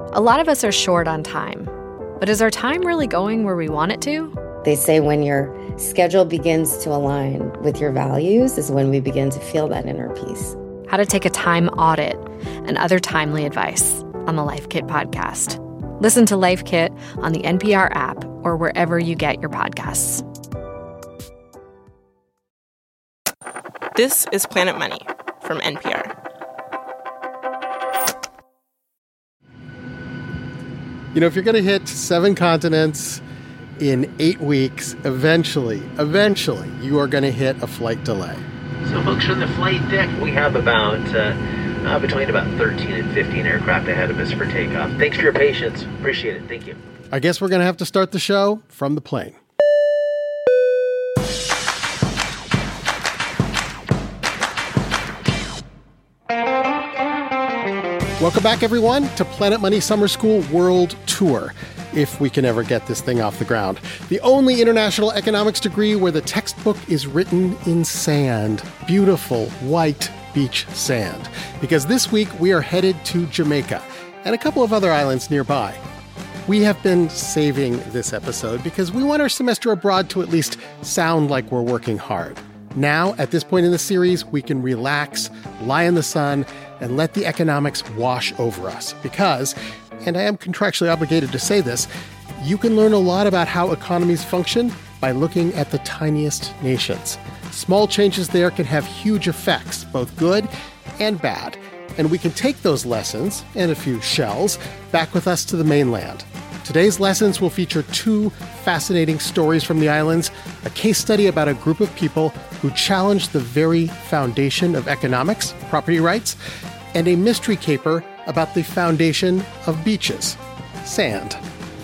A lot of us are short on time, but is our time really going where we want it to? They say when your schedule begins to align with your values is when we begin to feel that inner peace. How to take a time audit and other timely advice on the Life Kit podcast. Listen to Life Kit on the NPR app or wherever you get your podcasts. This is Planet Money from NPR. You know, if you're going to hit 7 continents in 8 weeks, eventually, you are going to hit a flight delay. So folks from the flight deck, we have about between about 13 and 15 aircraft ahead of us for takeoff. Thanks for your patience. Appreciate it. Thank you. I guess we're going to have to start the show from the plane. Welcome back, everyone, to Planet Money Summer School World Tour, if we can ever get this thing off the ground. The only international economics degree where the textbook is written in sand. Beautiful, white beach sand. Because this week we are headed to Jamaica and a couple of other islands nearby. We have been saving this episode because we want our semester abroad to at least sound like we're working hard. Now, at this point in the series, we can relax, lie in the sun, and let the economics wash over us. Because, and I am contractually obligated to say this, you can learn a lot about how economies function by looking at the tiniest nations. Small changes there can have huge effects, both good and bad. And we can take those lessons, and a few shells, back with us to the mainland. Today's lessons will feature 2 fascinating stories from the islands, a case study about a group of people who challenged the very foundation of economics, property rights, and a mystery caper about the foundation of beaches, sand.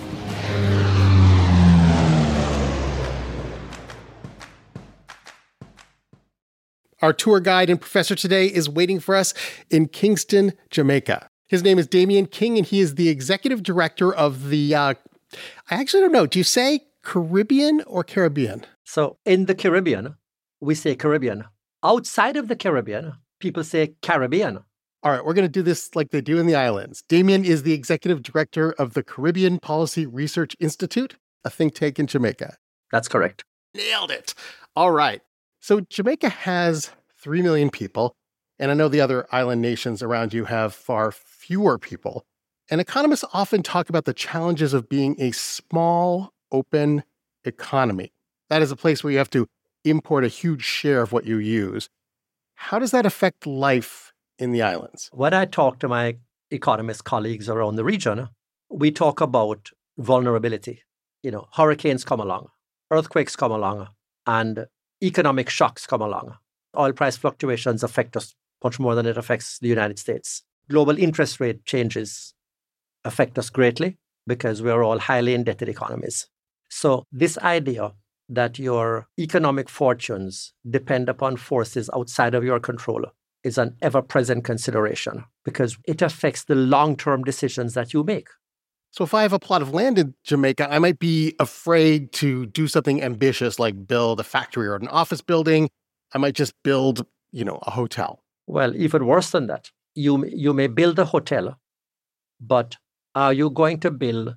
Our tour guide and professor today is waiting for us in Kingston, Jamaica. His name is Damian King, and he is the executive director of the, I actually don't know, do you say Caribbean or Caribbean? So in the Caribbean, we say Caribbean. Outside of the Caribbean, people say Caribbean. All right, we're going to do this like they do in the islands. Damian is the executive director of the Caribbean Policy Research Institute, a think tank in Jamaica. That's correct. Nailed it. All right. So Jamaica has 3 million people, and I know the other island nations around you have far fewer people. And economists often talk about the challenges of being a small, open economy. That is a place where you have to import a huge share of what you use. How does that affect life in the islands? When I talk to my economist colleagues around the region, we talk about vulnerability. You know, hurricanes come along, earthquakes come along, and economic shocks come along. Oil price fluctuations affect us much more than it affects the United States. Global interest rate changes affect us greatly because we are all highly indebted economies. So this idea that your economic fortunes depend upon forces outside of your control is an ever-present consideration because it affects the long-term decisions that you make. So if I have a plot of land in Jamaica, I might be afraid to do something ambitious like build a factory or an office building. I might just build, a hotel. Well, even worse than that. You may build a hotel, but are you going to build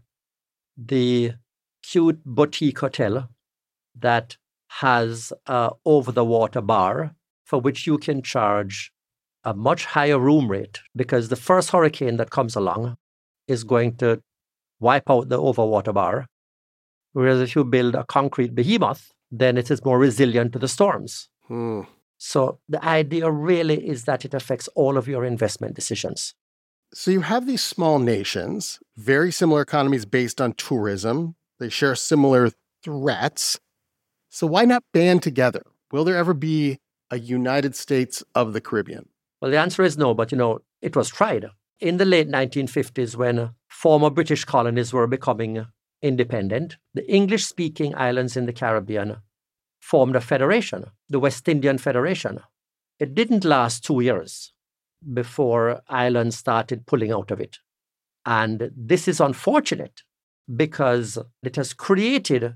the cute boutique hotel that has an over-the-water bar for which you can charge a much higher room rate because the first hurricane that comes along is going to wipe out the over-water bar, whereas if you build a concrete behemoth, then it is more resilient to the storms. So the idea really is that it affects all of your investment decisions. So you have these small nations, very similar economies based on tourism. They share similar threats. So why not band together? Will there ever be a United States of the Caribbean? Well, the answer is no, but it was tried. In the late 1950s, when former British colonies were becoming independent, the English-speaking islands in the Caribbean formed a federation, the West Indian Federation. It didn't last 2 years before Ireland started pulling out of it. And this is unfortunate because it has created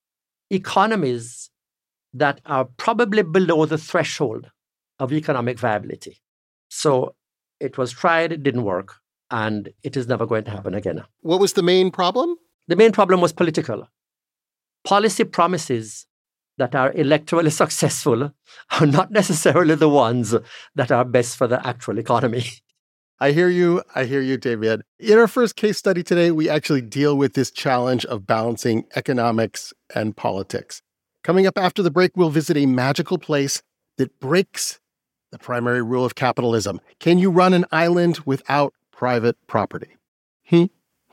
economies that are probably below the threshold of economic viability. So it was tried, it didn't work. and it is never going to happen again. What was the main problem? The main problem was political. Policy promises that are electorally successful are not necessarily the ones that are best for the actual economy. I hear you, David. In our first case study today, we actually deal with this challenge of balancing economics and politics. Coming up after the break, we'll visit a magical place that breaks the primary rule of capitalism. Can you run an island without private property? At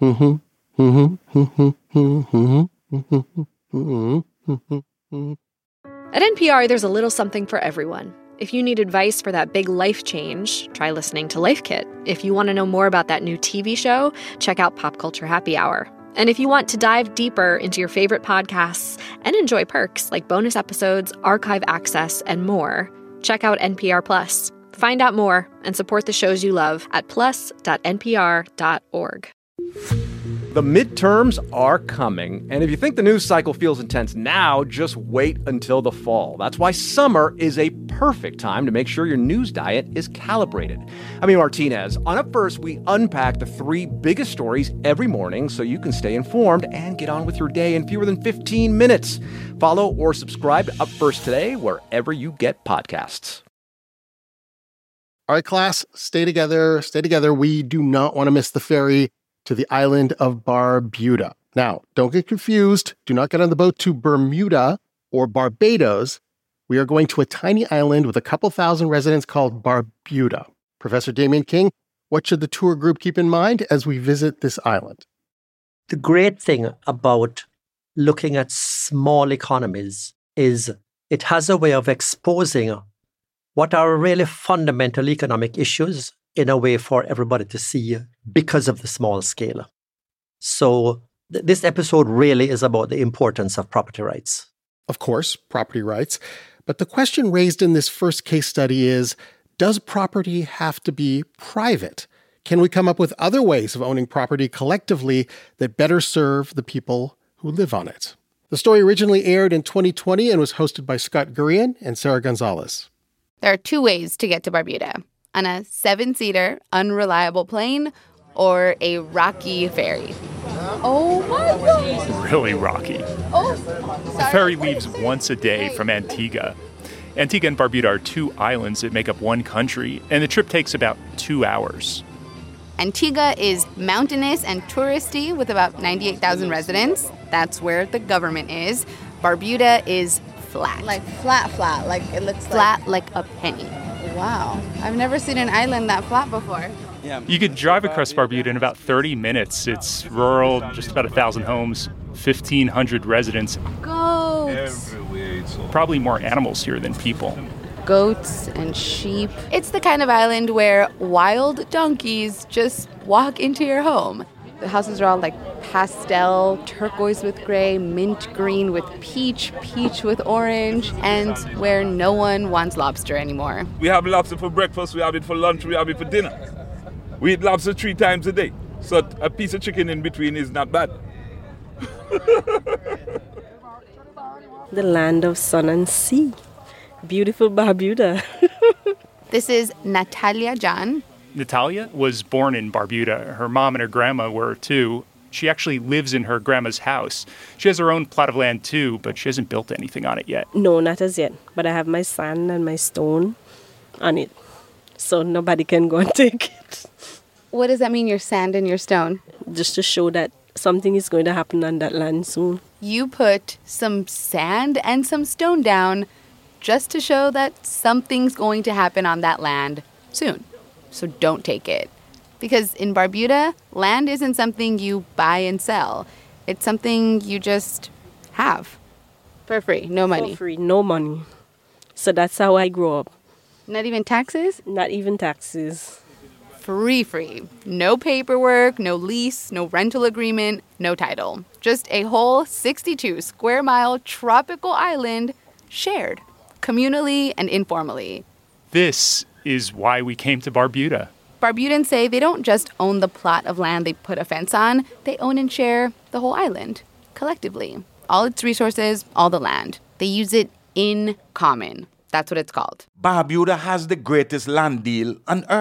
NPR, there's a little something for everyone. If you need advice for that big life change, try listening to Life Kit. If you want to know more about that new TV show, check out Pop Culture Happy Hour. And if you want to dive deeper into your favorite podcasts and enjoy perks like bonus episodes, archive access, and more, check out NPR Plus. Find out more and support the shows you love at plus.npr.org. The midterms are coming, and if you think the news cycle feels intense now, just wait until the fall. That's why summer is a perfect time to make sure your news diet is calibrated. I'm Martinez. On Up First, we unpack the 3 biggest stories every morning so you can stay informed and get on with your day in fewer than 15 minutes. Follow or subscribe to Up First today wherever you get podcasts. All right, class, stay together. We do not want to miss the ferry to the island of Barbuda. Now, don't get confused. Do not get on the boat to Bermuda or Barbados. We are going to a tiny island with a couple thousand residents called Barbuda. Professor Damian King, what should the tour group keep in mind as we visit this island? The great thing about looking at small economies is it has a way of exposing what are really fundamental economic issues in a way for everybody to see because of the small scale. So this episode really is about the importance of property rights. Of course, property rights. But the question raised in this first case study is, does property have to be private? Can we come up with other ways of owning property collectively that better serve the people who live on it? The story originally aired in 2020 and was hosted by Scott Gurian and Sarah Gonzalez. There are 2 ways to get to Barbuda: on a 7-seater, unreliable plane, or a rocky ferry. Oh my God! Really rocky. The ferry leaves once a day from Antigua. Antigua and Barbuda are 2 islands that make up one country, and the trip takes about 2 hours. Antigua is mountainous and touristy with about 98,000 residents. That's where the government is. Barbuda is flat. Like flat, like it looks flat like a penny. Wow. I've never seen an island that flat before. Yeah. You could drive across Barbuda in about 30 minutes. It's rural, just about 1,000 homes, 1,500 residents. Goats. Probably more animals here than people. Goats and sheep. It's the kind of island where wild donkeys just walk into your home. The houses are all like pastel, turquoise with gray, mint green with peach, peach with orange, and where no one wants lobster anymore. We have lobster for breakfast, we have it for lunch, we have it for dinner. We eat lobster 3 times a day, so a piece of chicken in between is not bad. The land of sun and sea. Beautiful Barbuda. This is Natalia John. Natalia was born in Barbuda. Her mom and her grandma were too. She actually lives in her grandma's house. She has her own plot of land too, but she hasn't built anything on it yet. No, not as yet. But I have my sand and my stone on it. So nobody can go and take it. What does that mean, your sand and your stone? Just to show that something is going to happen on that land soon. You put some sand and some stone down just to show that something's going to happen on that land soon. So don't take it. Because in Barbuda, land isn't something you buy and sell. It's something you just have. For free, no money. For free, no money. So that's how I grew up. Not even taxes? Not even taxes. Free. No paperwork, no lease, no rental agreement, no title. Just a whole 62-square-mile tropical island shared, communally and informally. This is why we came to Barbuda. Barbudans say they don't just own the plot of land they put a fence on, they own and share the whole island, collectively. All its resources, all the land. They use it in common. That's what it's called. Barbuda has the greatest land deal on earth.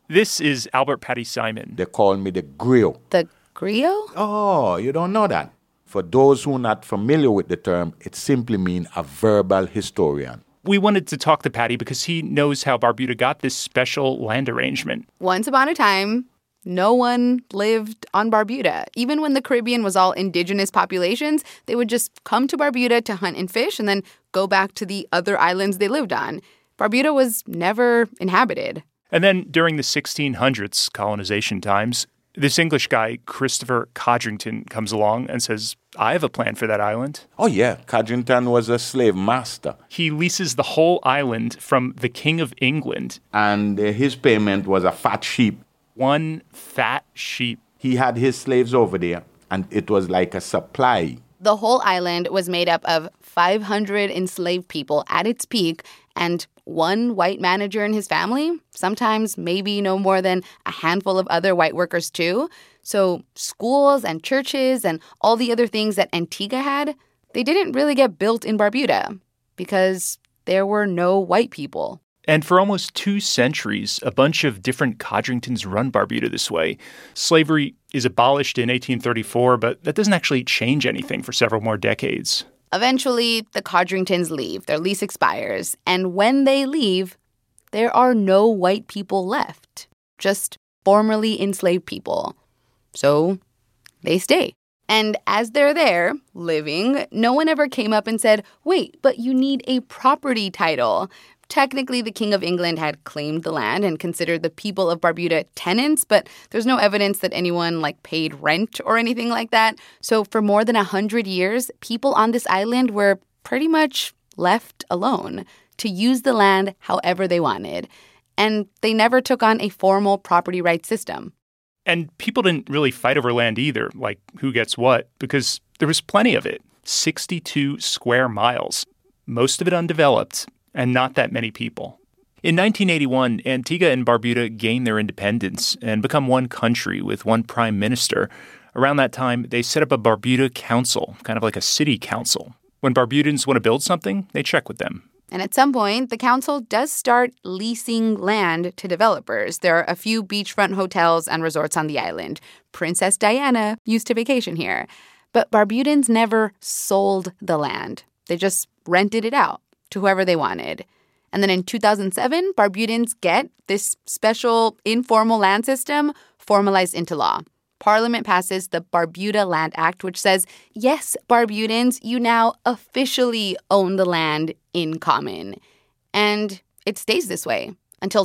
This is Albert Patty Simon. They call me the griot. The griot? Oh, you don't know that? For those who are not familiar with the term, it simply means a verbal historian. We wanted to talk to Patty because he knows how Barbuda got this special land arrangement. Once upon a time, no one lived on Barbuda. Even when the Caribbean was all indigenous populations, they would just come to Barbuda to hunt and fish and then go back to the other islands they lived on. Barbuda was never inhabited. And then during the 1600s, colonization times, this English guy, Christopher Codrington, comes along and says, I have a plan for that island. Oh, yeah. Codrington was a slave master. He leases the whole island from the King of England. And his payment was a fat sheep. One fat sheep. He had his slaves over there, and it was like a supply. The whole island was made up of 500 enslaved people at its peak, and one white manager and his family, sometimes maybe no more than a handful of other white workers too. So schools and churches and all the other things that Antigua had, they didn't really get built in Barbuda because there were no white people. And for almost 2 centuries, a bunch of different Codringtons run Barbuda this way. Slavery is abolished in 1834, but that doesn't actually change anything for several more decades. Eventually, the Codringtons leave. Their lease expires. And when they leave, there are no white people left, just formerly enslaved people. So they stay. And as they're there, living, no one ever came up and said, wait, but you need a property title. Technically, the King of England had claimed the land and considered the people of Barbuda tenants, but there's no evidence that anyone, paid rent or anything like that. So for more than 100 years, people on this island were pretty much left alone to use the land however they wanted. And they never took on a formal property rights system. And people didn't really fight over land either, like who gets what, because there was plenty of it. 62 square miles, most of it undeveloped, and not that many people. In 1981, Antigua and Barbuda gained their independence and become one country with one prime minister. Around that time, they set up a Barbuda council, kind of like a city council. When Barbudans want to build something, they check with them. And at some point, the council does start leasing land to developers. There are a few beachfront hotels and resorts on the island. Princess Diana used to vacation here. But Barbudans never sold the land. They just rented it out to whoever they wanted. And then in 2007, Barbudans get this special informal land system formalized into law. Parliament passes the Barbuda Land Act, which says, yes, Barbudans, you now officially own the land in common. And it stays this way until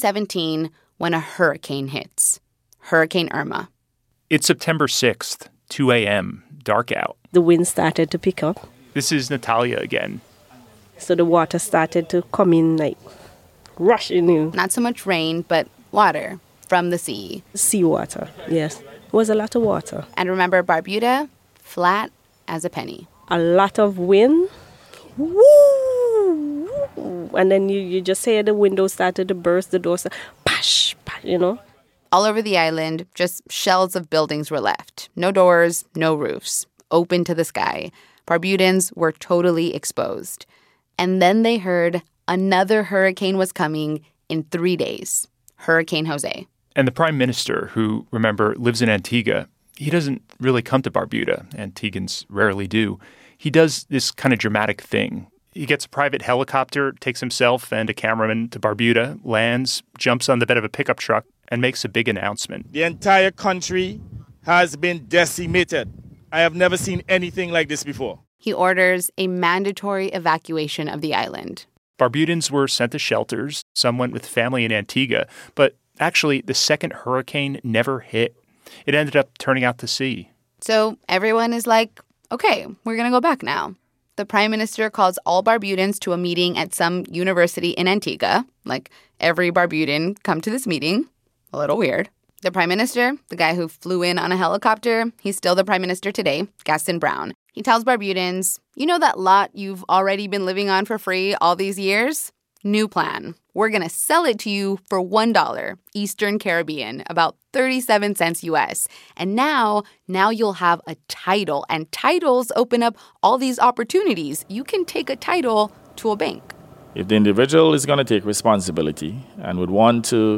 2017 when a hurricane hits. Hurricane Irma. It's September 6th, 2 a.m., dark out. The wind started to pick up. This is Natalia again. So the water started to come in, rushing in. Not so much rain, but water from the sea. Seawater, yes. It was a lot of water. And remember, Barbuda, flat as a penny. A lot of wind. Woo! And then you just hear the windows started to burst, the doors, pash, pash, All over the island, just shells of buildings were left. No doors, no roofs, open to the sky. Barbudans were totally exposed. And then they heard another hurricane was coming in 3 days. Hurricane Jose. And the prime minister, who, remember, lives in Antigua, he doesn't really come to Barbuda. Antiguans rarely do. He does this kind of dramatic thing. He gets a private helicopter, takes himself and a cameraman to Barbuda, lands, jumps on the bed of a pickup truck, and makes a big announcement. The entire country has been decimated. I have never seen anything like this before. He orders a mandatory evacuation of the island. Barbudans were sent to shelters. Some went with family in Antigua. But actually, the second hurricane never hit. It ended up turning out to sea. So everyone is like, okay, we're going to go back now. The prime minister calls all Barbudans to a meeting at some university in Antigua. Every Barbudan come to this meeting. A little weird. The prime minister, the guy who flew in on a helicopter, he's still the prime minister today, Gaston Browne. He tells Barbudans, you know that lot you've already been living on for free all these years? New plan. We're going to sell it to you for $1, Eastern Caribbean, about 37 cents US. And now you'll have a title. And titles open up all these opportunities. You can take a title to a bank. If the individual is going to take responsibility and would want to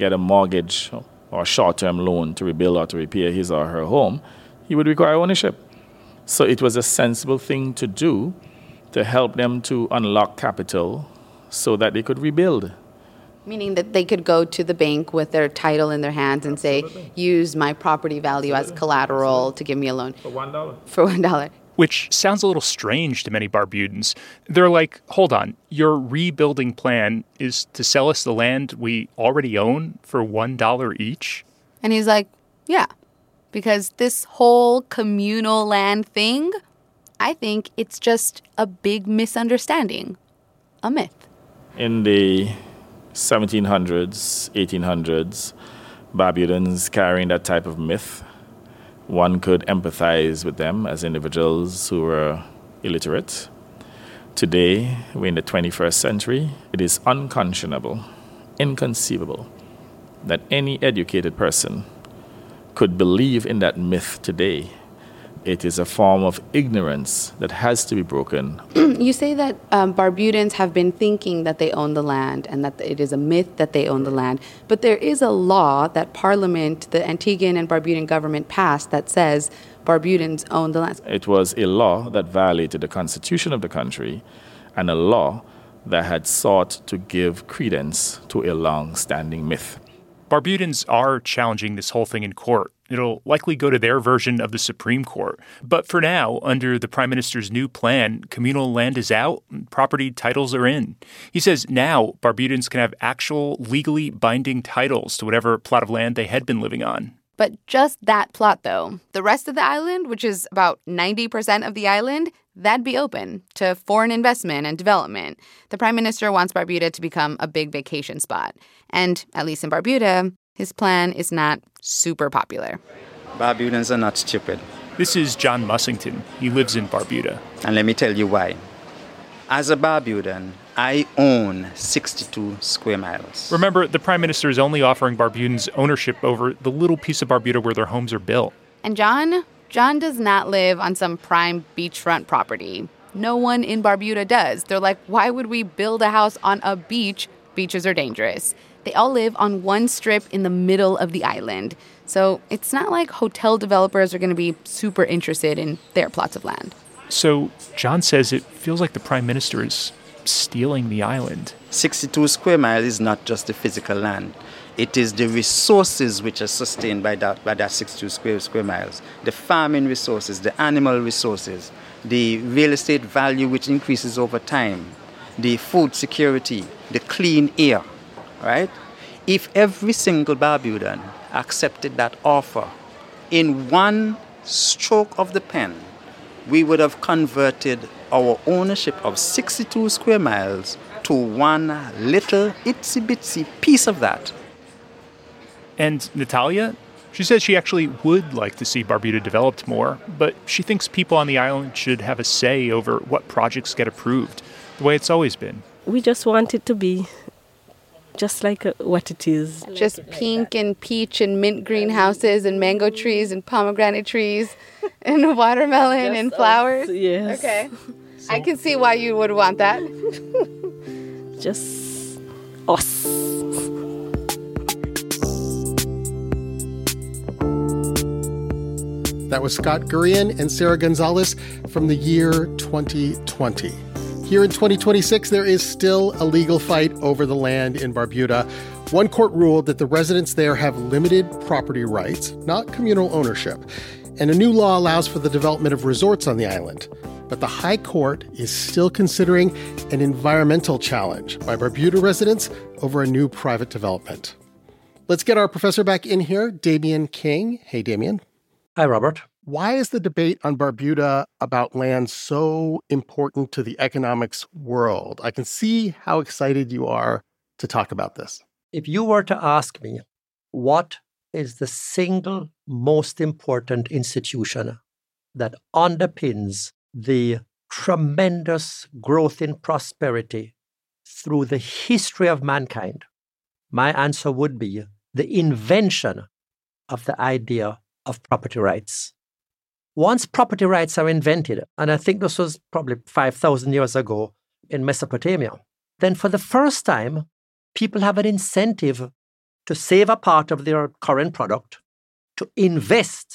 get a mortgage or a short-term loan to rebuild or to repair his or her home, he would require ownership. So it was a sensible thing to do to help them to unlock capital so that they could rebuild. Meaning that they could go to the bank with their title in their hands and say, use my property value as collateral to give me a loan. For $1. For $1. Which sounds a little strange to many Barbudans. They're like, hold on, your rebuilding plan is to sell us the land we already own for $1 each? And he's like, yeah, because this whole communal land thing, I think it's just a big misunderstanding, a myth. In the 1700s, 1800s, Barbudans carrying that type of myth. One could empathize with them as individuals who were illiterate. Today, we're in the 21st century. It is unconscionable, inconceivable, that any educated person could believe in that myth today. It is a form of ignorance that has to be broken. You say that Barbudans have been thinking that they own the land and that it is a myth that they own the land. But there is a law that Parliament, the Antiguan and Barbudan government passed that says Barbudans own the land. It was a law that violated the constitution of the country and a law that had sought to give credence to a long-standing myth. Barbudans are challenging this whole thing in court. It'll likely go to their version of the Supreme Court. But for now, under the Prime Minister's new plan, communal land is out and property titles are in. He says now Barbudans can have actual legally binding titles to whatever plot of land they had been living on. But just that plot, though. The rest of the island, which is about 90% of the island, that'd be open to foreign investment and development. The Prime Minister wants Barbuda to become a big vacation spot. And, at least in Barbuda, his plan is not super popular. Barbudans are not stupid. This is John Mussington. He lives in Barbuda. And let me tell you why. As a Barbudan, I own 62 square miles. Remember, the Prime Minister is only offering Barbudans ownership over the little piece of Barbuda where their homes are built. And John does not live on some prime beachfront property. No one in Barbuda does. They're like, why would we build a house on a beach? Beaches are dangerous. They all live on one strip in the middle of the island. So it's not like hotel developers are going to be super interested in their plots of land. So John says it feels like the Prime Minister is stealing the island. 62 square miles is not just the physical land. It is the resources which are sustained by that 62 square miles. The farming resources, the animal resources, the real estate value which increases over time, the food security, the clean air, right? If every single Barbudan accepted that offer in one stroke of the pen, we would have converted our ownership of 62 square miles to one little itsy-bitsy piece of that. And Natalia, she says she actually would like to see Barbuda developed more, but she thinks people on the island should have a say over what projects get approved, the way it's always been. We just want it to be just like what it is. Just pink and peach and mint green houses and mango trees and pomegranate trees and watermelon and flowers. Yes. Okay. I can see why you would want that. Just us. That was Scott Gurian and Sarah Gonzalez from the year 2020. Here in 2026, there is still a legal fight over the land in Barbuda. One court ruled that the residents there have limited property rights, not communal ownership. And a new law allows for the development of resorts on the island. But the High Court is still considering an environmental challenge by Barbuda residents over a new private development. Let's get our professor back in here, Damian King. Hey, Damian. Hi, Robert. Why is the debate on Barbuda about land so important to the economics world? I can see how excited you are to talk about this. If you were to ask me, what is the single most important institution that underpins the tremendous growth in prosperity through the history of mankind, my answer would be the invention of the idea of property rights. Once property rights are invented, and I think this was probably 5,000 years ago in Mesopotamia, then for the first time, people have an incentive to save a part of their current product, to invest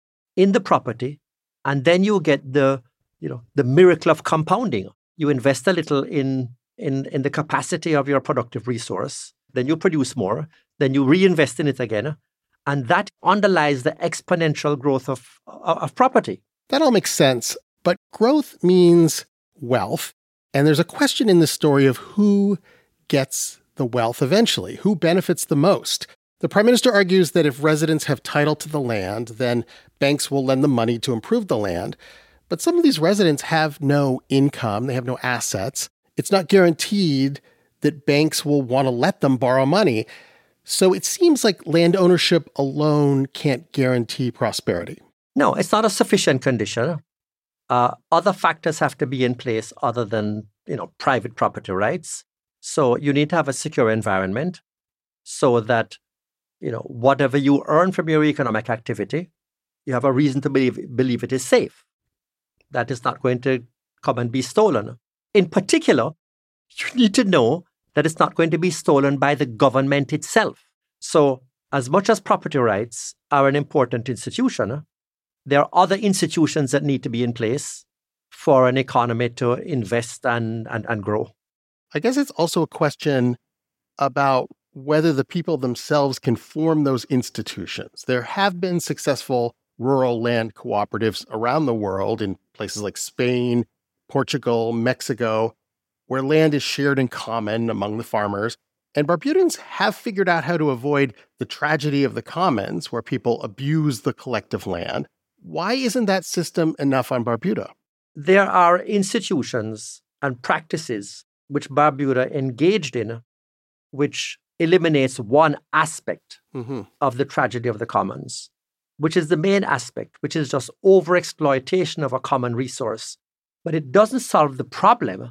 in the property, and then you get the miracle of compounding. You invest a little in the capacity of your productive resource, then you produce more, then you reinvest in it again, and that underlies the exponential growth of property. That all makes sense, but growth means wealth, and there's a question in this story of who gets the wealth eventually, who benefits the most. The Prime Minister argues that if residents have title to the land, then banks will lend them money to improve the land. But some of these residents have no income, they have no assets. It's not guaranteed that banks will want to let them borrow money. So it seems like land ownership alone can't guarantee prosperity. No, it's not a sufficient condition. Other factors have to be in place other than, private property rights. So you need to have a secure environment so that, whatever you earn from your economic activity, you have a reason to believe it is safe. That is not going to come and be stolen. In particular, you need to know that it's not going to be stolen by the government itself. So as much as property rights are an important institution, there are other institutions that need to be in place for an economy to invest and grow. I guess it's also a question about whether the people themselves can form those institutions. There have been successful rural land cooperatives around the world in places like Spain, Portugal, Mexico, where land is shared in common among the farmers. And Barbudans have figured out how to avoid the tragedy of the commons, where people abuse the collective land. Why isn't that system enough on Barbuda? There are institutions and practices which Barbuda engaged in, which eliminates one aspect of the tragedy of the commons, which is the main aspect, which is just overexploitation of a common resource. But it doesn't solve the problem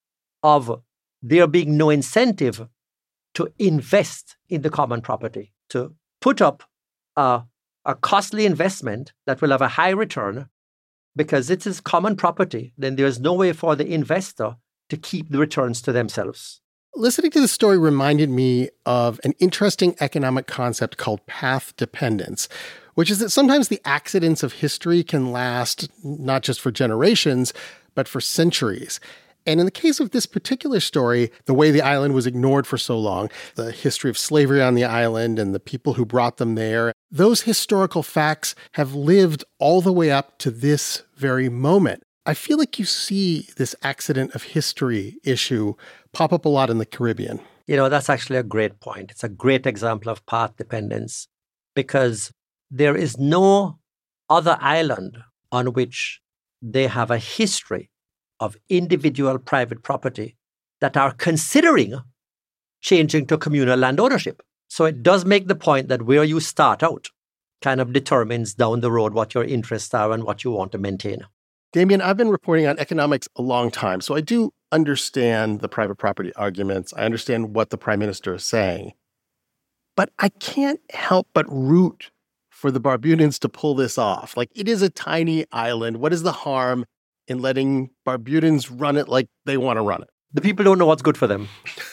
of there being no incentive to invest in the common property, to put up a costly investment that will have a high return. Because it is common property, then there's no way for the investor to keep the returns to themselves. Listening to the story reminded me of an interesting economic concept called path dependence, which is that sometimes the accidents of history can last not just for generations, but for centuries. And in the case of this particular story, the way the island was ignored for so long, the history of slavery on the island and the people who brought them there, those historical facts have lived all the way up to this very moment. I feel like you see this accident of history issue pop up a lot in the Caribbean. That's actually a great point. It's a great example of path dependence because there is no other island on which they have a history of individual private property that are considering changing to communal land ownership. So it does make the point that where you start out kind of determines down the road what your interests are and what you want to maintain. Damien, I've been reporting on economics a long time, so I do understand the private property arguments. I understand what the Prime Minister is saying. But I can't help but root for the Barbudans to pull this off. Like, it is a tiny island. What is the harm in letting Barbudans run it like they want to run it? The people don't know what's good for them.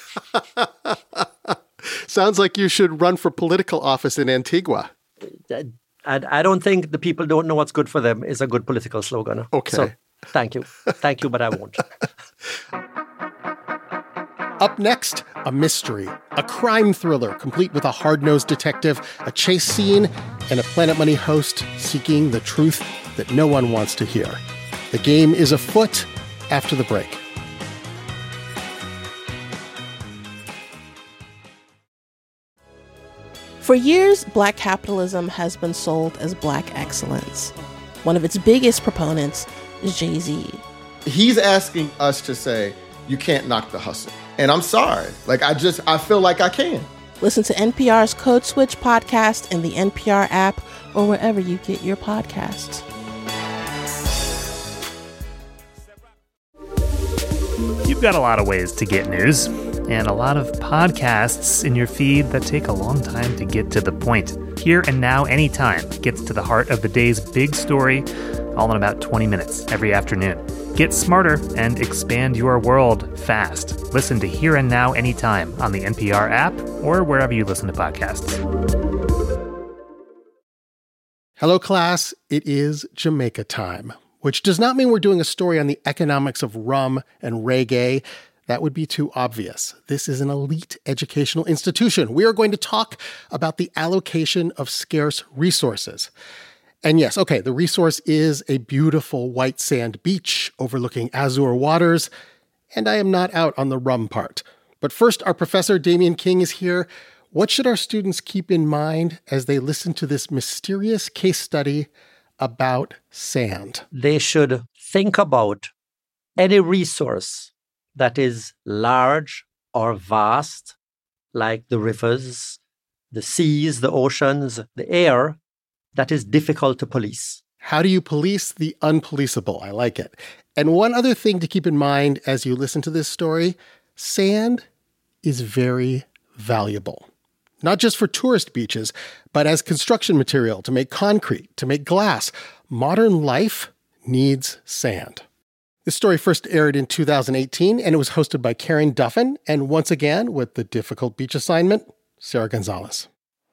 Sounds like you should run for political office in Antigua. I don't think the people don't know what's good for them is a good political slogan. Okay. So, thank you. Thank you, but I won't. Up next, a mystery, a crime thriller complete with a hard-nosed detective, a chase scene, and a Planet Money host seeking the truth that no one wants to hear. The game is afoot after the break. For years, Black capitalism has been sold as Black excellence. One of its biggest proponents is Jay-Z. He's asking us to say, you can't knock the hustle. And I'm sorry. I feel like I can. Listen to NPR's Code Switch podcast in the NPR app or wherever you get your podcasts. You've got a lot of ways to get news, and a lot of podcasts in your feed that take a long time to get to the point. Here and Now Anytime gets to the heart of the day's big story all in about 20 minutes every afternoon. Get smarter and expand your world fast. Listen to Here and Now anytime on the NPR app or wherever you listen to podcasts. Hello, class. It is Jamaica time, which does not mean we're doing a story on the economics of rum and reggae. That would be too obvious. This is an elite educational institution. We are going to talk about the allocation of scarce resources. And yes, okay, the resource is a beautiful white sand beach overlooking azure waters, and I am not out on the rum part. But first, our professor, Damian King, is here. What should our students keep in mind as they listen to this mysterious case study about sand? They should think about any resource that is large or vast, like the rivers, the seas, the oceans, the air, that is difficult to police. How do you police the unpoliceable? I like it. And one other thing to keep in mind as you listen to this story, sand is very valuable. Not just for tourist beaches, but as construction material to make concrete, to make glass. Modern life needs sand. This story first aired in 2018, and it was hosted by Karen Duffin, and once again, with the difficult beach assignment, Sarah Gonzalez.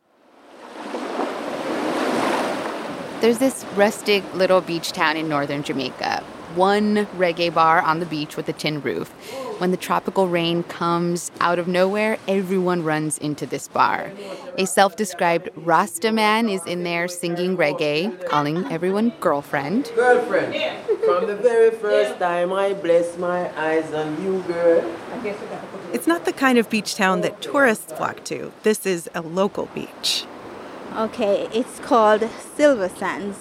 There's this rustic little beach town in northern Jamaica. One reggae bar on the beach with a tin roof. When the tropical rain comes out of nowhere, everyone runs into this bar. A self-described Rasta man is in there singing reggae, calling everyone girlfriend. Girlfriend, from the very first time I bless my eyes on you, girl. It's not the kind of beach town that tourists flock to. This is a local beach. Okay, it's called Silver Sands,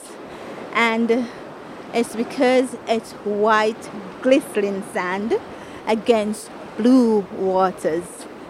and it's because it's white, glistening sand against blue waters.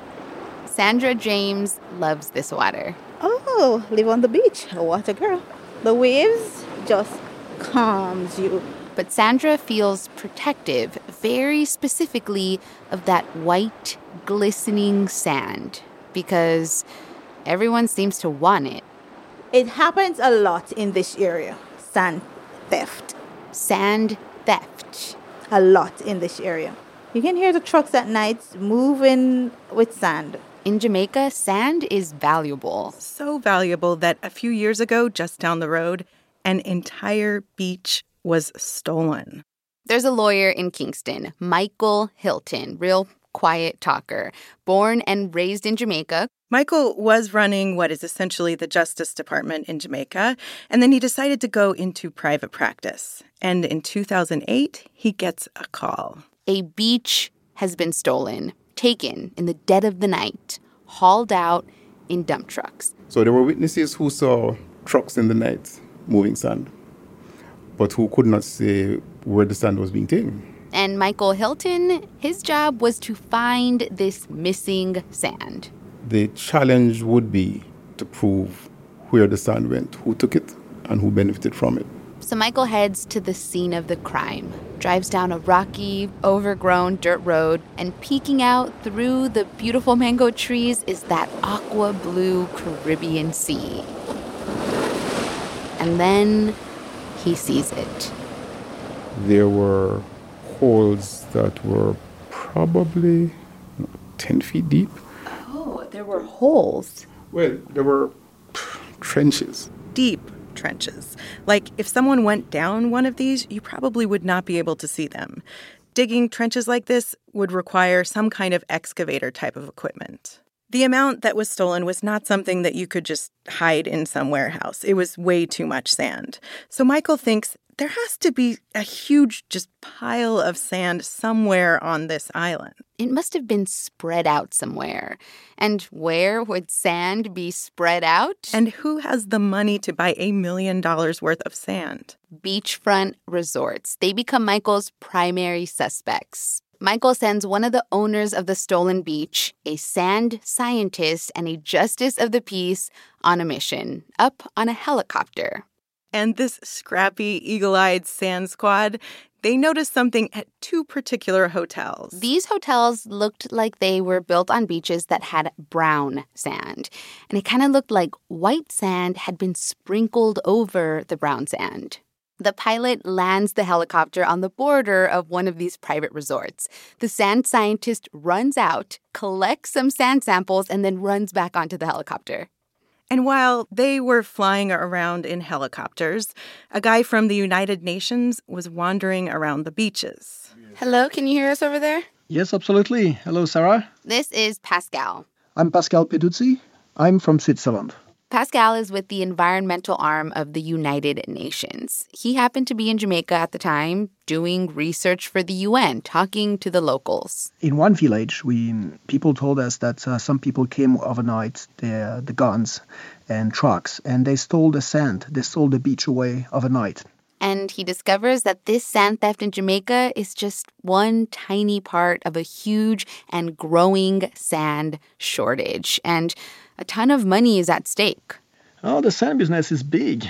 Sandra James loves this water. Oh, live on the beach, a water girl. The waves just calms you. But Sandra feels protective, very specifically, of that white, glistening sand, because everyone seems to want it. It happens a lot in this area, sand theft. Sand theft. A lot in this area. You can hear the trucks at night moving with sand. In Jamaica, sand is valuable. So valuable that a few years ago, just down the road, an entire beach was stolen. There's a lawyer in Kingston, Michael Hilton, real quiet talker, born and raised in Jamaica. Michael was running what is essentially the Justice Department in Jamaica, and then he decided to go into private practice. And in 2008, he gets a call. A beach has been stolen, taken in the dead of the night, hauled out in dump trucks. So there were witnesses who saw trucks in the night moving sand, but who could not say where the sand was being taken. And Michael Hilton, his job was to find this missing sand. The challenge would be to prove where the sand went, who took it, and who benefited from it. So Michael heads to the scene of the crime, drives down a rocky, overgrown dirt road, and peeking out through the beautiful mango trees is that aqua blue Caribbean Sea. And then he sees it. There were holes that were probably 10 feet deep. Oh, there were holes. Well, there were trenches. Deep trenches. Like, if someone went down one of these, you probably would not be able to see them. Digging trenches like this would require some kind of excavator type of equipment. The amount that was stolen was not something that you could just hide in some warehouse. It was way too much sand. So Michael thinks there has to be a huge just pile of sand somewhere on this island. It must have been spread out somewhere. And where would sand be spread out? And who has the money to buy $1 million worth of sand? Beachfront resorts. They become Michael's primary suspects. Michael sends one of the owners of the stolen beach, a sand scientist, and a justice of the peace on a mission, up on a helicopter. And this scrappy, eagle-eyed sand squad, they noticed something at two particular hotels. These hotels looked like they were built on beaches that had brown sand. And it kind of looked like white sand had been sprinkled over the brown sand. The pilot lands the helicopter on the border of one of these private resorts. The sand scientist runs out, collects some sand samples, and then runs back onto the helicopter. And while they were flying around in helicopters, a guy from the United Nations was wandering around the beaches. Hello, can you hear us over there? Yes, absolutely. Hello, Sarah. This is Pascal. I'm Pascal Peduzzi. I'm from Switzerland. Pascal is with the environmental arm of the United Nations. He happened to be in Jamaica at the time, doing research for the UN, talking to the locals. In one village, people told us that some people came overnight, the guns and trucks, and they stole the sand. They stole the beach away overnight. And he discovers that this sand theft in Jamaica is just one tiny part of a huge and growing sand shortage. And a ton of money is at stake. Oh, the sand business is big.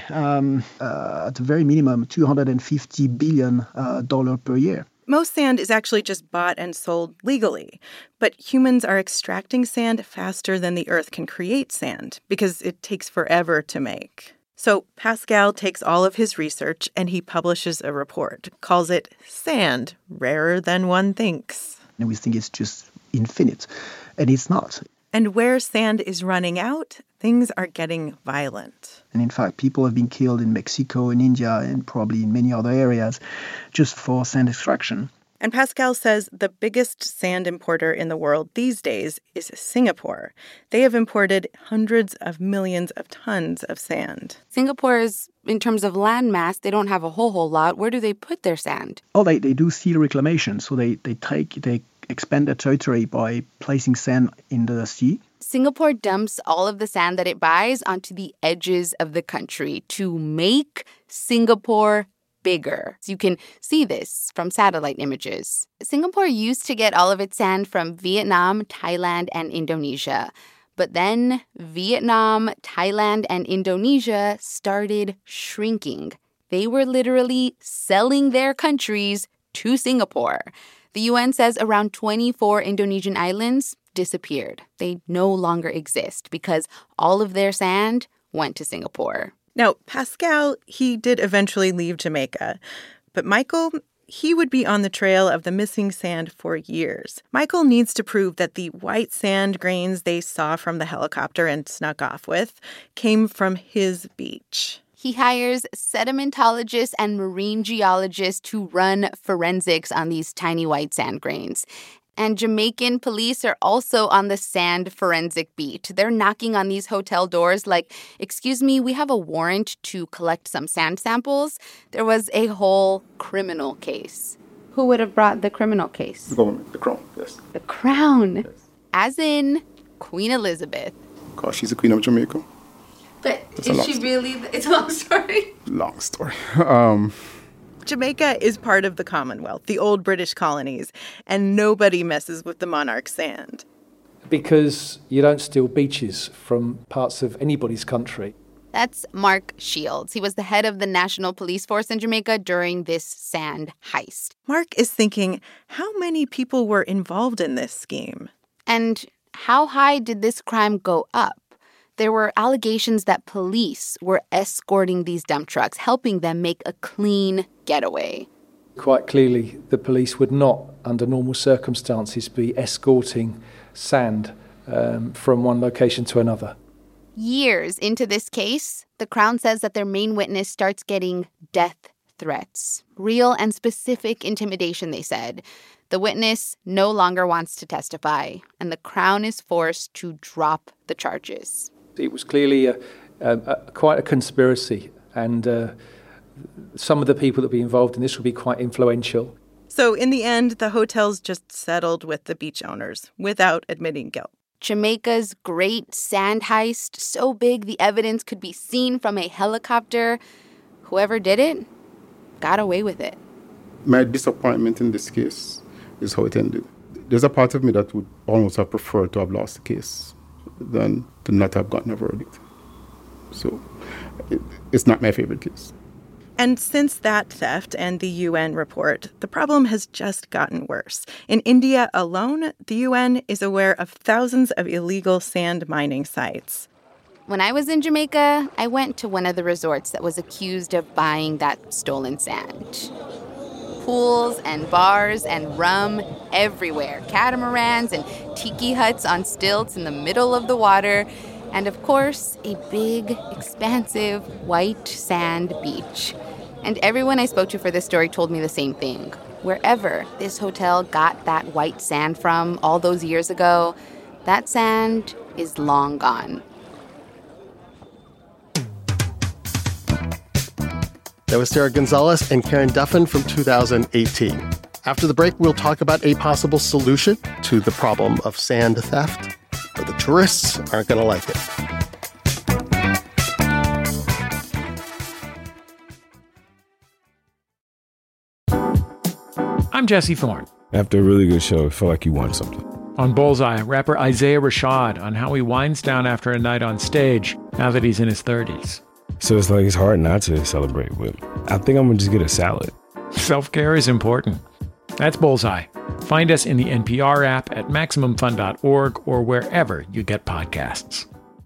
At the very minimum, $250 billion per year. Most sand is actually just bought and sold legally. But humans are extracting sand faster than the earth can create sand because it takes forever to make. So Pascal takes all of his research and he publishes a report, calls it Sand, Rarer Than One Thinks. And we think it's just infinite, and it's not. And where sand is running out, things are getting violent. And in fact, people have been killed in Mexico, in India, and probably in many other areas just for sand extraction. And Pascal says the biggest sand importer in the world these days is Singapore. They have imported hundreds of millions of tons of sand. Singapore is, in terms of land mass, they don't have a whole lot. Where do they put their sand? Oh, they do seal reclamation. So they expand their territory by placing sand in the sea. Singapore dumps all of the sand that it buys onto the edges of the country to make Singapore bigger. You can see this from satellite images. Singapore used to get all of its sand from Vietnam, Thailand, and Indonesia. But then Vietnam, Thailand, and Indonesia started shrinking. They were literally selling their countries to Singapore. The UN says around 24 Indonesian islands disappeared. They no longer exist because all of their sand went to Singapore. Now, Pascal, he did eventually leave Jamaica. But Michael, he would be on the trail of the missing sand for years. Michael needs to prove that the white sand grains they saw from the helicopter and snuck off with came from his beach. He hires sedimentologists and marine geologists to run forensics on these tiny white sand grains. And Jamaican police are also on the sand forensic beat. They're knocking on these hotel doors like, "Excuse me, we have a warrant to collect some sand samples." There was a whole criminal case. Who would have brought the criminal case? The government, the crown, yes. The crown. Yes. As in Queen Elizabeth. Because she's the queen of Jamaica. But is she really? It's a long story. Long story. Jamaica is part of the Commonwealth, the old British colonies, and nobody messes with the monarch's sand. Because you don't steal beaches from parts of anybody's country. That's Mark Shields. He was the head of the National Police Force in Jamaica during this sand heist. Mark is thinking, how many people were involved in this scheme? And how high did this crime go up? There were allegations that police were escorting these dump trucks, helping them make a clean getaway. Quite clearly, the police would not, under normal circumstances, be escorting sand from one location to another. Years into this case, the Crown says that their main witness starts getting death threats. Real and specific intimidation, they said. The witness no longer wants to testify, and the Crown is forced to drop the charges. It was clearly quite a conspiracy, and some of the people that would be involved in this would be quite influential. So in the end, the hotels just settled with the beach owners without admitting guilt. Jamaica's great sand heist, so big the evidence could be seen from a helicopter. Whoever did it got away with it. My disappointment in this case is how it ended. There's a part of me that would almost have preferred to have lost the case than to not have gotten a verdict. So it's not my favorite case. And since that theft and the UN report, the problem has just gotten worse. In India alone, the UN is aware of thousands of illegal sand mining sites. when I was in Jamaica, I went to one of the resorts that was accused of buying that stolen sand. Pools and bars and rum everywhere. Catamarans and tiki huts on stilts in the middle of the water. And of course, a big, expansive, white sand beach. And everyone I spoke to for this story told me the same thing. Wherever this hotel got that white sand from all those years ago, that sand is long gone. That was Sarah Gonzalez and Karen Duffin from 2018. After the break, we'll talk about a possible solution to the problem of sand theft, but the tourists aren't going to like it. I'm Jesse Thorne. After a really good show, it felt like you won something. On Bullseye, rapper Isaiah Rashad on how he winds down after a night on stage now that he's in his 30s. So it's like it's hard not to celebrate, but I think I'm going to just get a salad. Self-care is important. That's Bullseye. Find us in the NPR app at MaximumFun.org or wherever you get podcasts.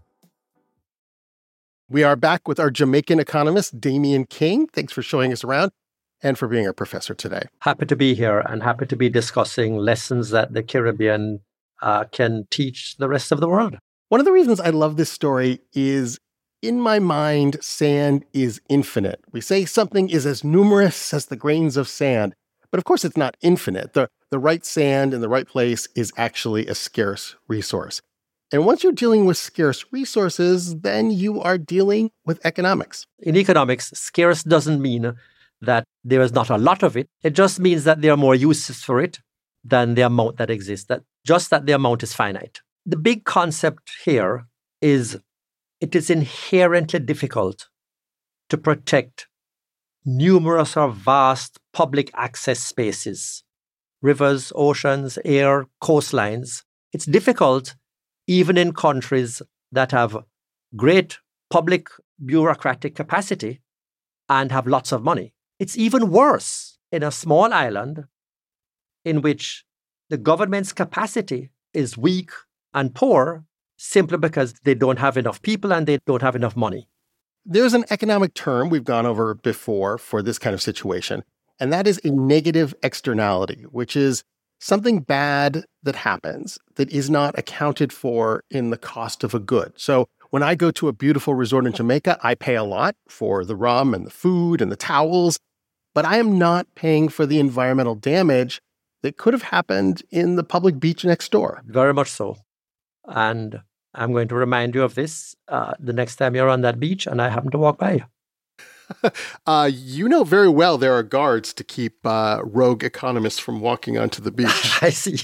We are back with our Jamaican economist, Damian King. Thanks for showing us around and for being our professor today. Happy to be here and happy to be discussing lessons that the Caribbean can teach the rest of the world. One of the reasons I love this story is, in my mind, sand is infinite. We say something is as numerous as the grains of sand, but of course it's not infinite. The right sand in the right place is actually a scarce resource. And once you're dealing with scarce resources, then you are dealing with economics. In economics, scarce doesn't mean that there is not a lot of it. It just means that there are more uses for it than the amount that exists, that the amount is finite. The big concept here is it is inherently difficult to protect numerous or vast public access spaces, rivers, oceans, air, coastlines. It's difficult even in countries that have great public bureaucratic capacity and have lots of money. It's even worse in a small island in which the government's capacity is weak and poor simply because they don't have enough people and they don't have enough money. There's an economic term we've gone over before for this kind of situation, and that is a negative externality, which is something bad that happens that is not accounted for in the cost of a good. So when I go to a beautiful resort in Jamaica, I pay a lot for the rum and the food and the towels, but I am not paying for the environmental damage that could have happened in the public beach next door. Very much so. And I'm going to remind you of this the next time you're on that beach and I happen to walk by you. You know very well there are guards to keep rogue economists from walking onto the beach. I see.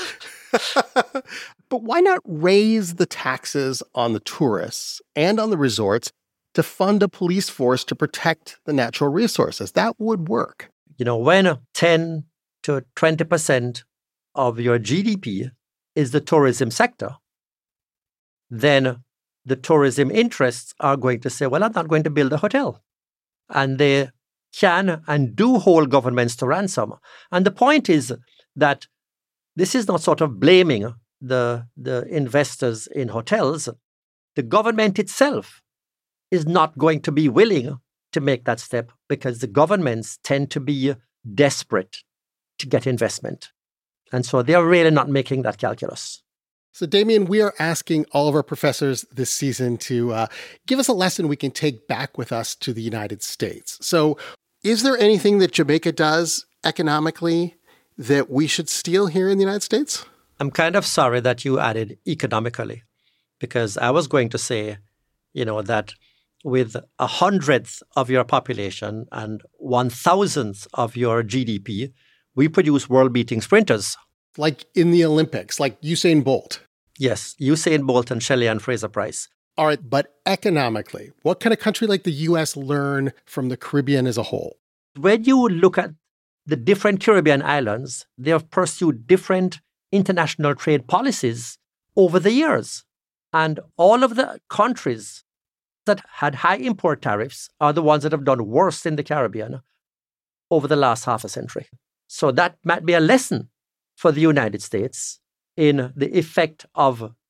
But why not raise the taxes on the tourists and on the resorts to fund a police force to protect the natural resources? That would work. You know, when 10 to 20% of your GDP is the tourism sector, then the tourism interests are going to say, well, I'm not going to build a hotel. And they can and do hold governments to ransom. And the point is that this is not sort of blaming the investors in hotels. The government itself is not going to be willing to make that step because the governments tend to be desperate to get investment. And so they're really not making that calculus. So, Damian, we are asking all of our professors this season to give us a lesson we can take back with us to the United States. So, is there anything that Jamaica does economically that we should steal here in the United States? I'm kind of sorry that you added economically, because I was going to say, that with 1/100th of your population and 1,000th of your GDP, we produce world-beating sprinters. Like in the Olympics, like Usain Bolt. Yes, Usain Bolt and Shelley-Ann Fraser-Pryce. All right, but economically, what can a country like the U.S. learn from the Caribbean as a whole? When you look at the different Caribbean islands, they have pursued different international trade policies over the years. And all of the countries that had high import tariffs are the ones that have done worse in the Caribbean over the last half a century. So that might be a lesson for the United States in the effect of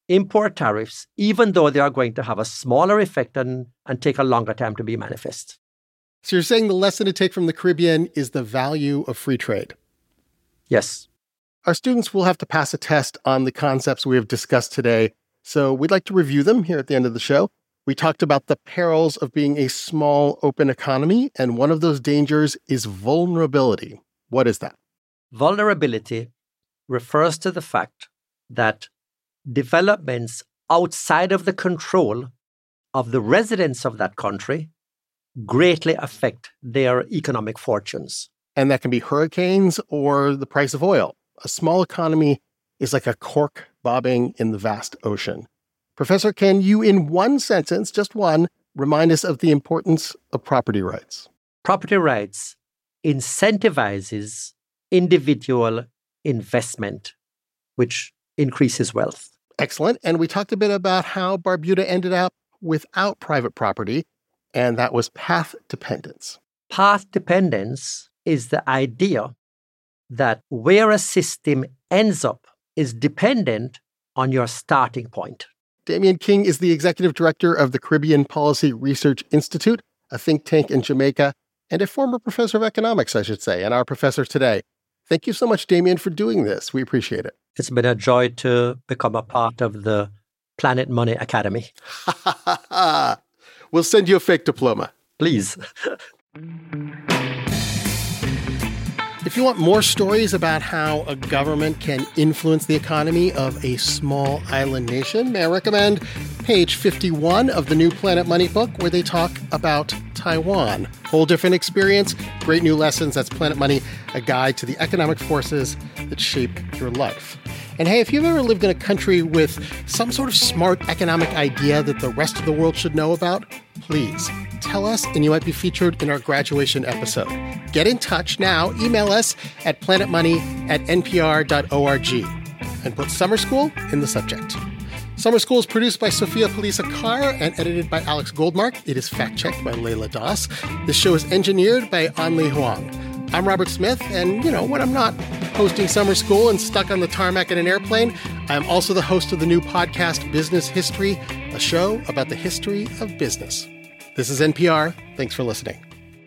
import tariffs, even though they are going to have a smaller effect and take a longer time to be manifest. So you're saying the lesson to take from the Caribbean is the value of free trade? Yes. Our students will have to pass a test on the concepts we have discussed today, so we'd like to review them here at the end of the show. We talked about the perils of being a small, open economy, and one of those dangers is vulnerability. What is that? Vulnerability refers to the fact that developments outside of the control of the residents of that country greatly affect their economic fortunes. And that can be hurricanes or the price of oil. A small economy is like a cork bobbing in the vast ocean. Professor, can you, in one sentence, just one, remind us of the importance of property rights? Property rights incentivizes individual investment, which increases wealth. Excellent. And we talked a bit about how Barbuda ended up without private property, and that was path dependence. Path dependence is the idea that where a system ends up is dependent on your starting point. Damien King is the executive director of the Caribbean Policy Research Institute, a think tank in Jamaica, and a former professor of economics, I should say, and our professor today. Thank you so much, Damien, for doing this. We appreciate it. It's been a joy to become a part of the Planet Money Academy. We'll send you a fake diploma. Please. If you want more stories about how a government can influence the economy of a small island nation, may I recommend page 51 of the new Planet Money book, where they talk about Taiwan. Whole different experience, great new lessons. That's Planet Money, a guide to the economic forces that shape your life. And hey, if you've ever lived in a country with some sort of smart economic idea that the rest of the world should know about, please tell us, and you might be featured in our graduation episode. Get in touch now. Email us at planetmoney@npr.org and put Summer School in the subject. Summer School is produced by Sophia Palisa Carr and edited by Alex Goldmark. It is fact-checked by Layla Das. This show is engineered by Anli Huang. I'm Robert Smith, and, when I'm not hosting Summer School and stuck on the tarmac in an airplane, I'm also the host of the new podcast, Business History, a show about the history of business. This is NPR. Thanks for listening.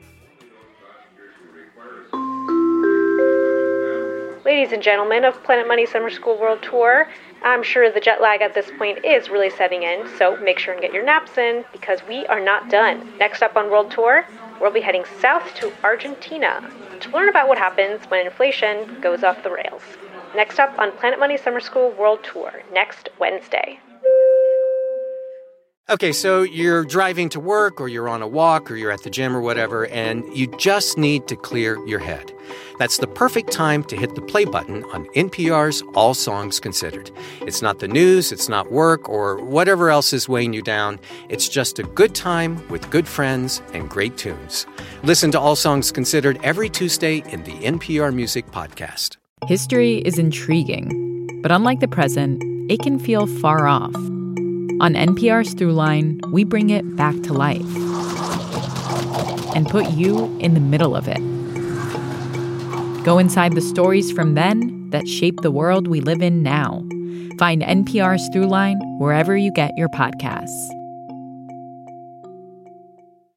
Ladies and gentlemen of Planet Money Summer School World Tour, I'm sure the jet lag at this point is really setting in, so make sure and get your naps in, because we are not done. Next up on World Tour, we'll be heading south to Argentina to learn about what happens when inflation goes off the rails. Next up on Planet Money Summer School World Tour, next Wednesday. Okay, so you're driving to work, or you're on a walk, or you're at the gym or whatever, and you just need to clear your head. That's the perfect time to hit the play button on NPR's All Songs Considered. It's not the news, it's not work, or whatever else is weighing you down. It's just a good time with good friends and great tunes. Listen to All Songs Considered every Tuesday in the NPR Music Podcast. History is intriguing, but unlike the present, it can feel far off. On NPR's Throughline, we bring it back to life and put you in the middle of it. Go inside the stories from then that shape the world we live in now. Find NPR's Throughline wherever you get your podcasts.